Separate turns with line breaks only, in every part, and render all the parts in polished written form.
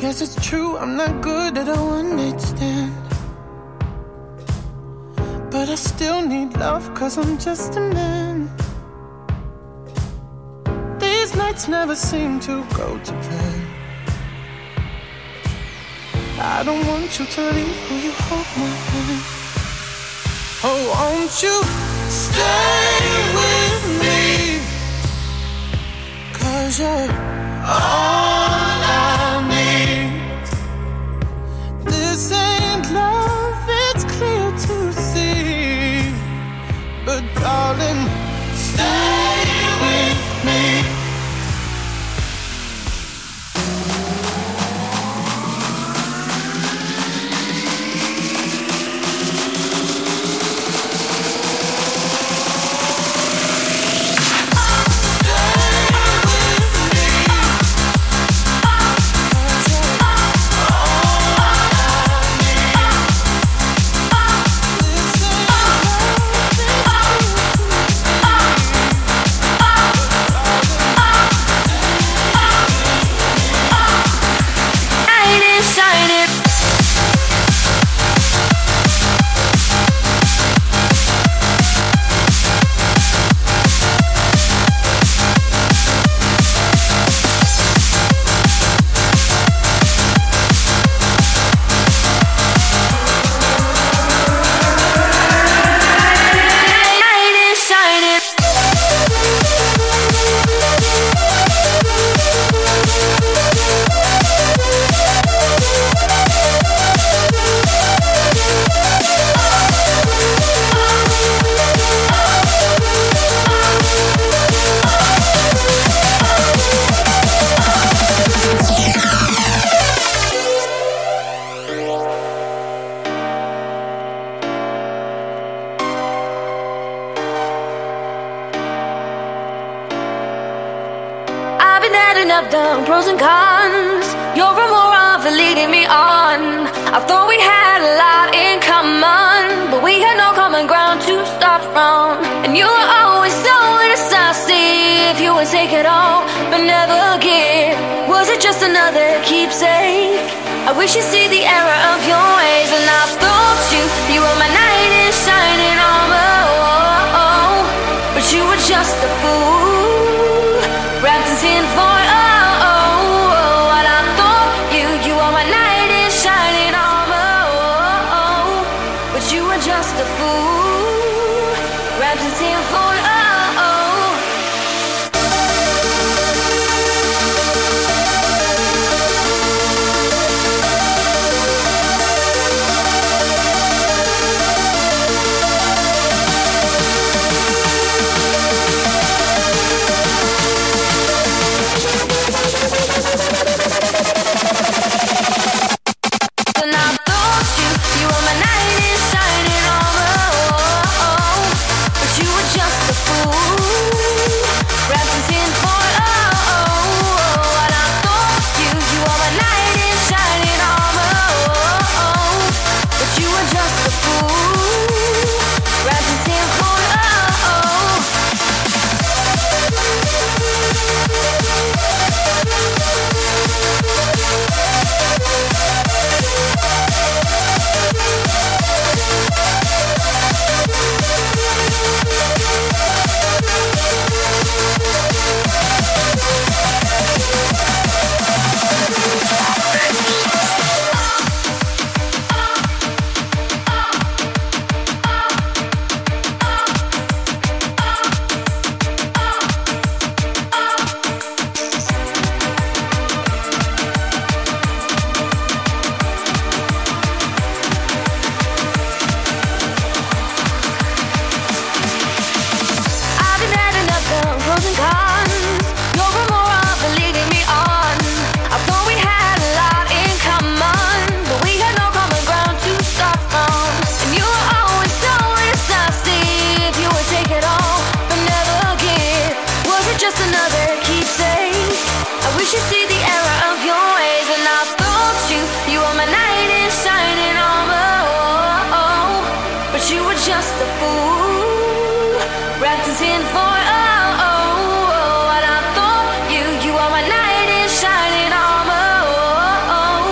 Guess it's true, I'm not good at a one-night stand. But I still need love, cause I'm just a man. These nights never seem to go to plan. I don't want you to leave, will you hold my hand? Oh, won't you stay with me? Cause you're all I need. This ain't love, it's clear to see. But darling, stay with me.
Up the pros and cons, you're more of it leading me on. I thought we had a lot in common, but we had no common ground to start from. And you were always so indecisive, you would take it all, but never give. Was it just another keepsake? I wish you'd see the error of your ways. And I thought you were my knight in shining armor, but you were just a fool, wrapped in tinfoil. Just a fool, wrapped in tinfoil. Just a fool, wrapped in tinfoil. And I thought you are my knight in shining armor,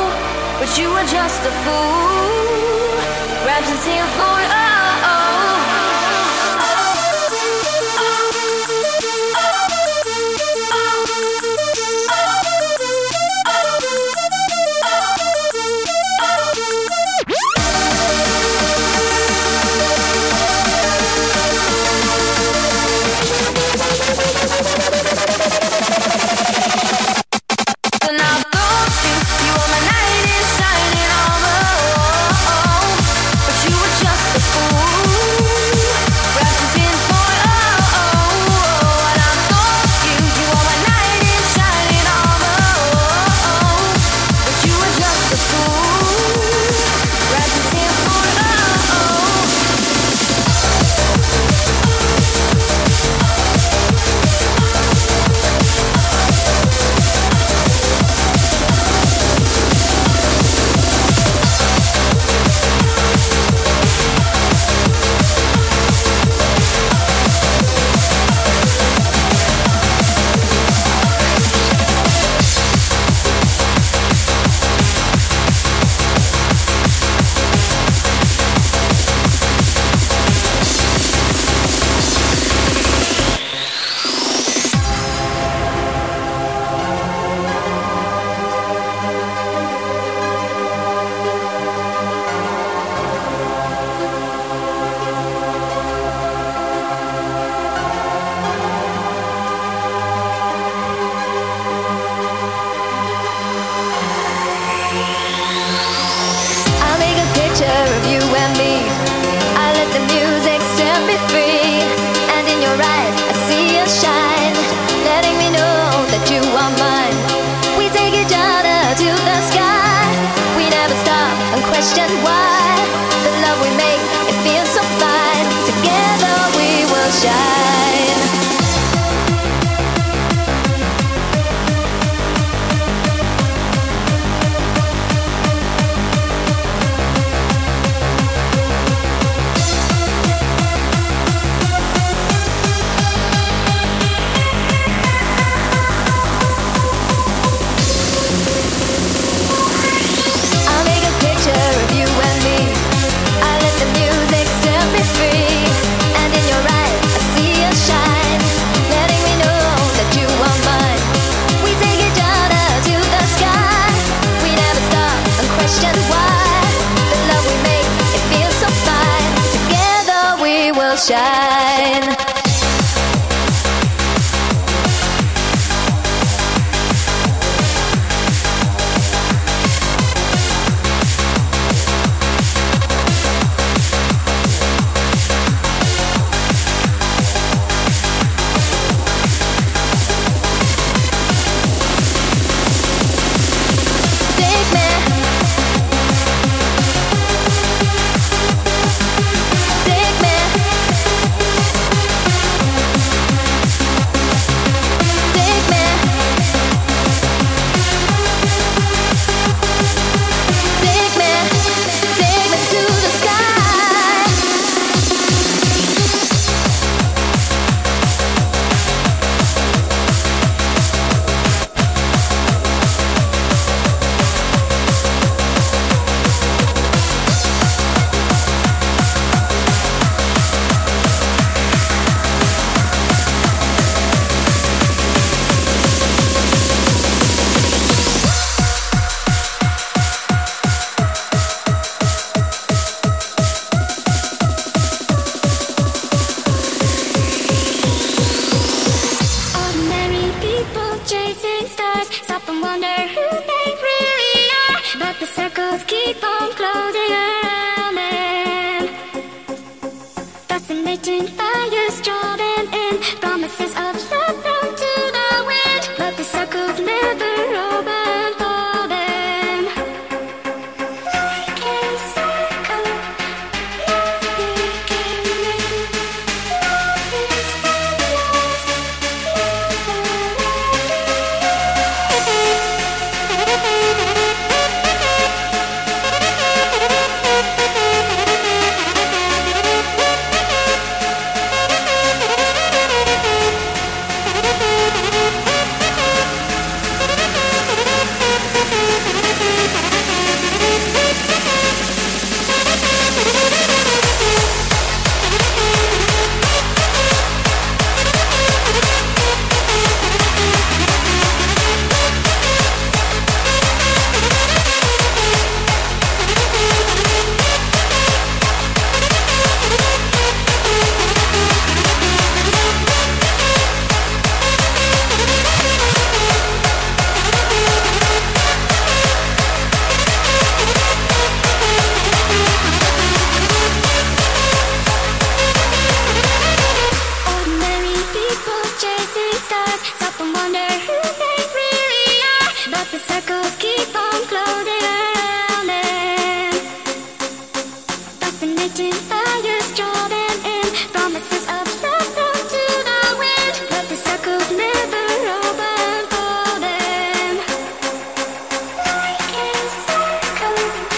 wrapped in tinfoil. Shine.
fascinating fires drawn in, promises of love thrown to the wind, but the circles never open for them. Like a circle,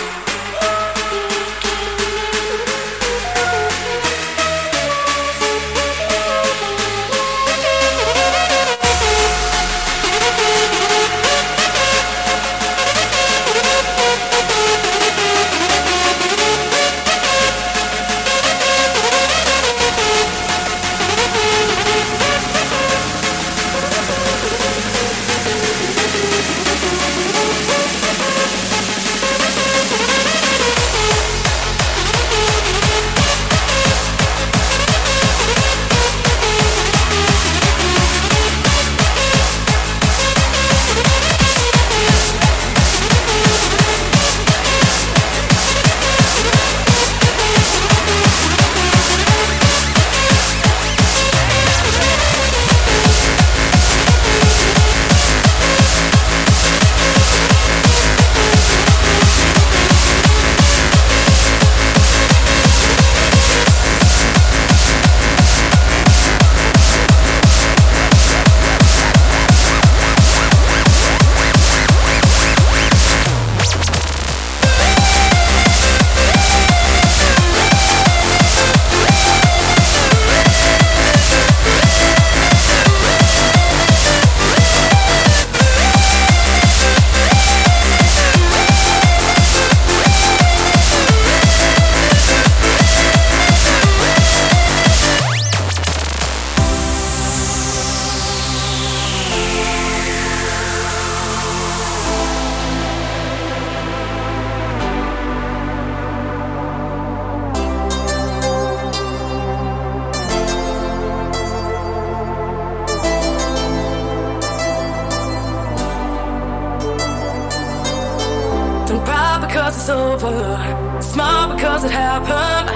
because it's over, smile because it happened.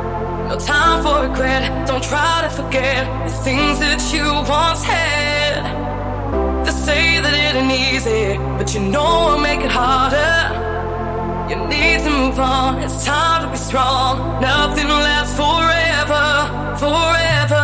No time for regret, don't try to forget the things that you once had. They say that it ain't easy, but you know it'll make it harder. You need to move on, it's time to be strong. Nothing lasts forever, forever.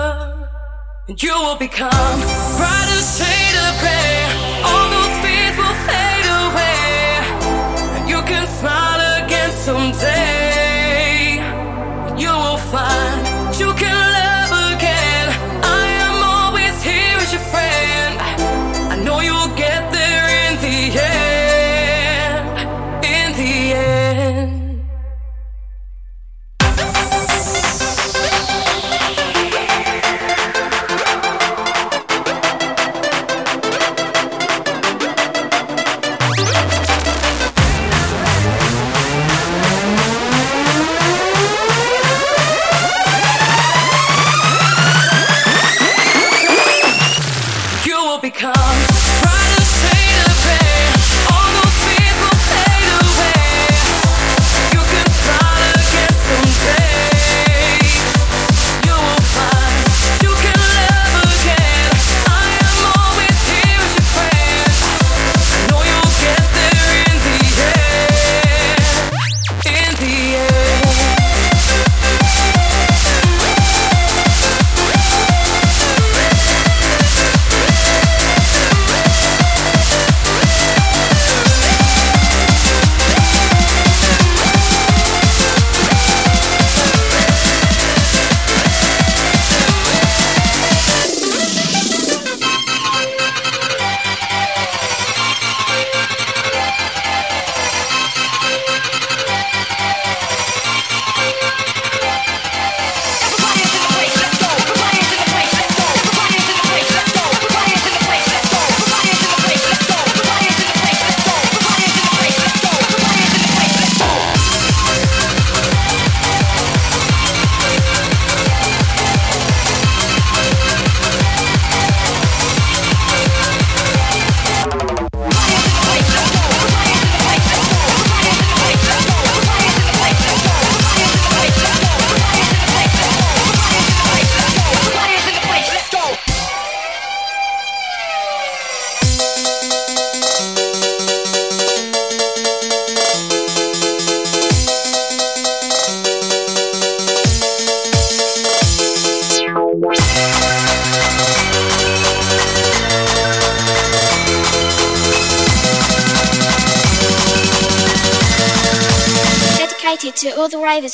And you will become brighter shade of gray. All those fears will fade away. You can smile again someday. You will find you can love again. I am always here as your friend. I know you'll get there in the end. In the end.
dedicated to all the ravers.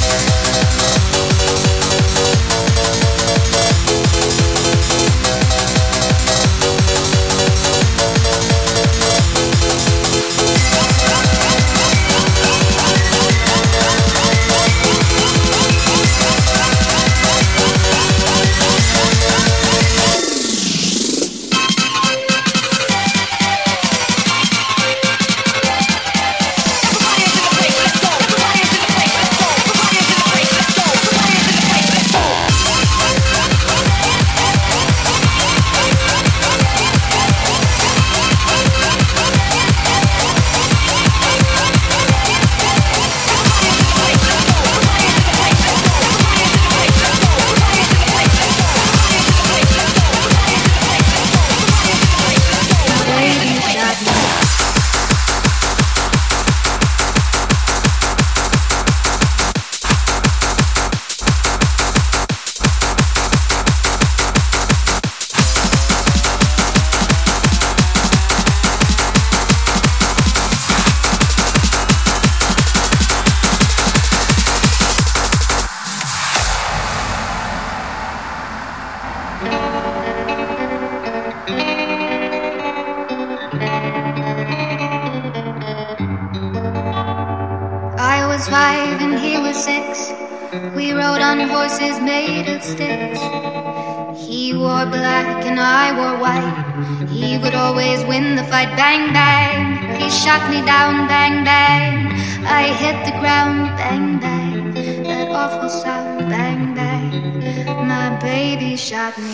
Bang, bang, he shot me down, bang, bang, I hit the ground, bang, bang, that awful sound, bang, bang, my baby shot me.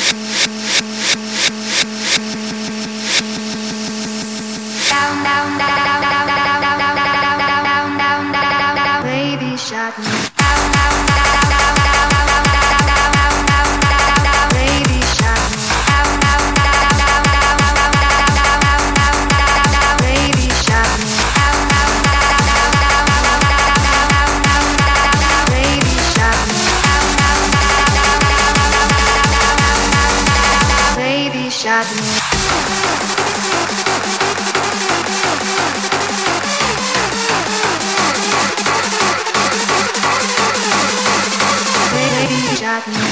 Down, down, down, down, down, down, down, down, down, down, down, baby shot me. Down, down, down, down, down, down, down, down, down, down, baby shot me. Down, down, down, down, down, baby shot me. Down, down, down, down, baby shot me. Down, down, down, baby shot me. Shot me.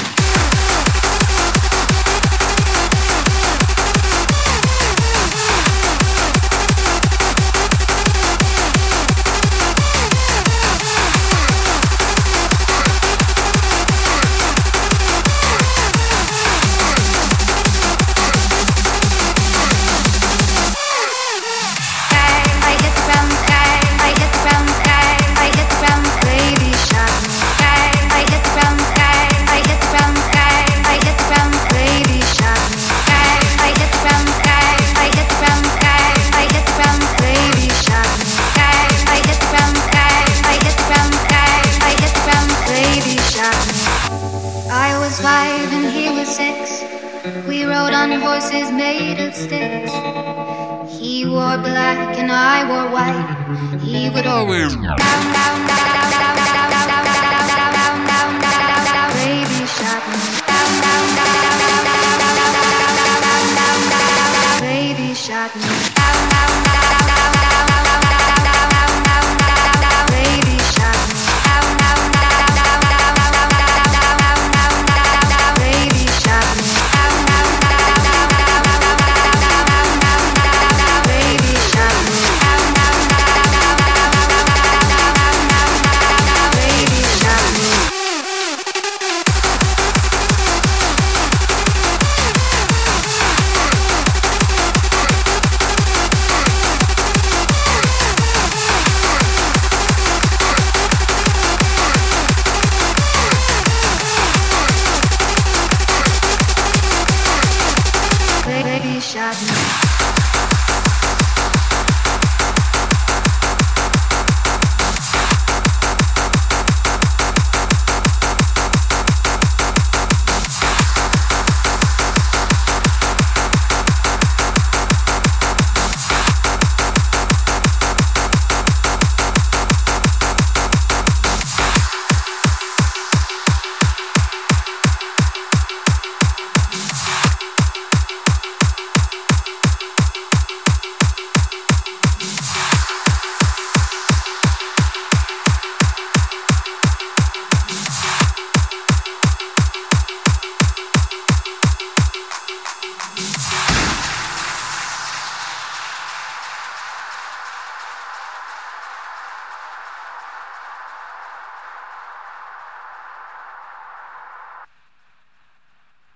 Horses made of sticks. He wore black and I wore white. He would always down, down, down.